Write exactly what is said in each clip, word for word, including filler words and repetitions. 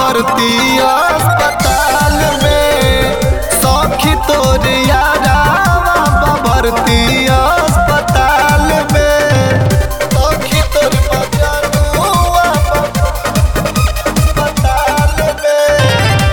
भर्ती अस्पताल में। सखी तोर यारावा भर्ती अस्पताल में। सखी तोर मजनुआ अस्पताल में।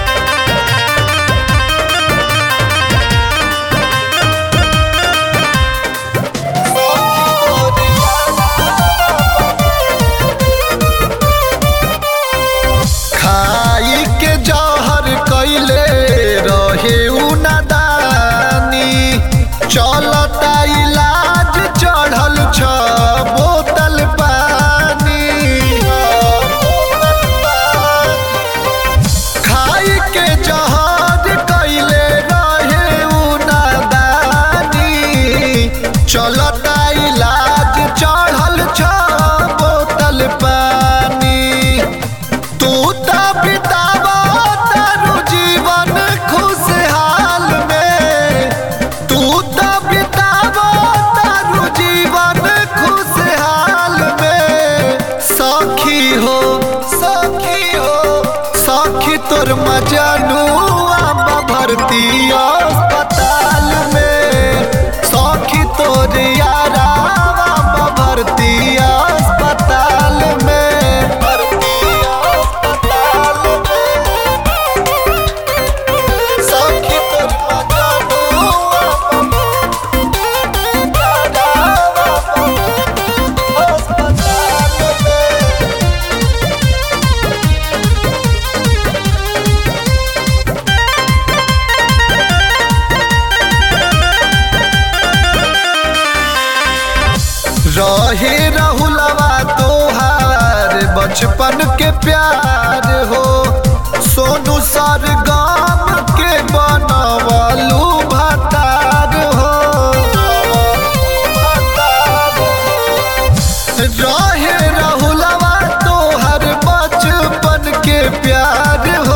खाई के जहर कैले रहे उ नादानी। चलता इलाज चढ़ल छ बोतल पानी। खाई के जहर कैले रहे उ नादानी। चलता इलाज चढ़ल छ बोतल पानी। तू तो बितावा तारू जीवन खुशहाल में। तू तो बितावा तारू जीवन खुशहाल में। सखी हो सखी हो सखी तोर मजनुआ भर्ती अस्पताल में। सखी तोर यारावा भर्ती अस्पताल में। भर्ती अस्पताल में। सखी तोर मजनुआ यारावा अस्पताल में। रहे राहुलवा तोहार बचपन के प्यार हो। सोनू सरगम के बनवलू भतार हो। रहे राहुलवा तोहर बचपन के प्यार हो।